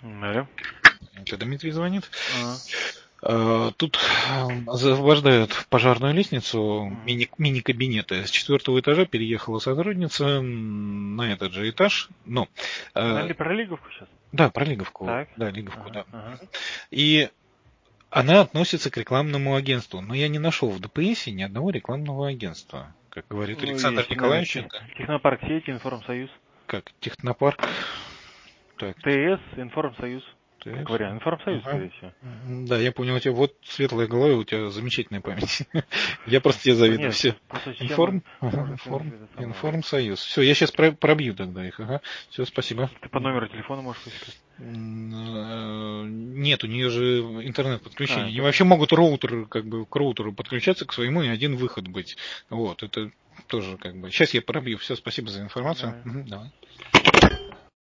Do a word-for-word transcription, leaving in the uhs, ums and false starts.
Да. Это Дмитрий звонит. Ага. А, Тут освобождают пожарную лестницу, Мгм. мини- мини-кабинеты. С четвертого этажа переехала сотрудница на этот же этаж. Но, Она э, ли про Лиговку сейчас? да, про Лиговку. Так. Да, Лиговку, Ага, да. ага. И она относится к рекламному агентству. Но я не нашел в ДПСе ни одного рекламного агентства. Как говорит Ну, Александр есть, наверное, Николаевич, те- это Технопарк сеть, Информсоюз. как технопарк. Так, ТС, Информсоюз. Как ТС. вариант. Информсоюз, Ага. скорее всего. М, Да, я понял, у тебя вот светлая голова, у тебя замечательная память. Я просто тебе завидую. Нет, Все. просто, просто система Информ, ага, может информ, это самое. информсоюз. Все, я сейчас пробью тогда их. Ага. Все, спасибо. Ты по номеру телефона можешь выискать. М, э, Нет, у нее же интернет-подключение. А, Они тогда. вообще могут роутер, как бы, к роутеру подключаться к своему и один выход быть. Вот, это тоже как бы. Сейчас я пробью. Все, спасибо за информацию. Давай. Мгм, давай.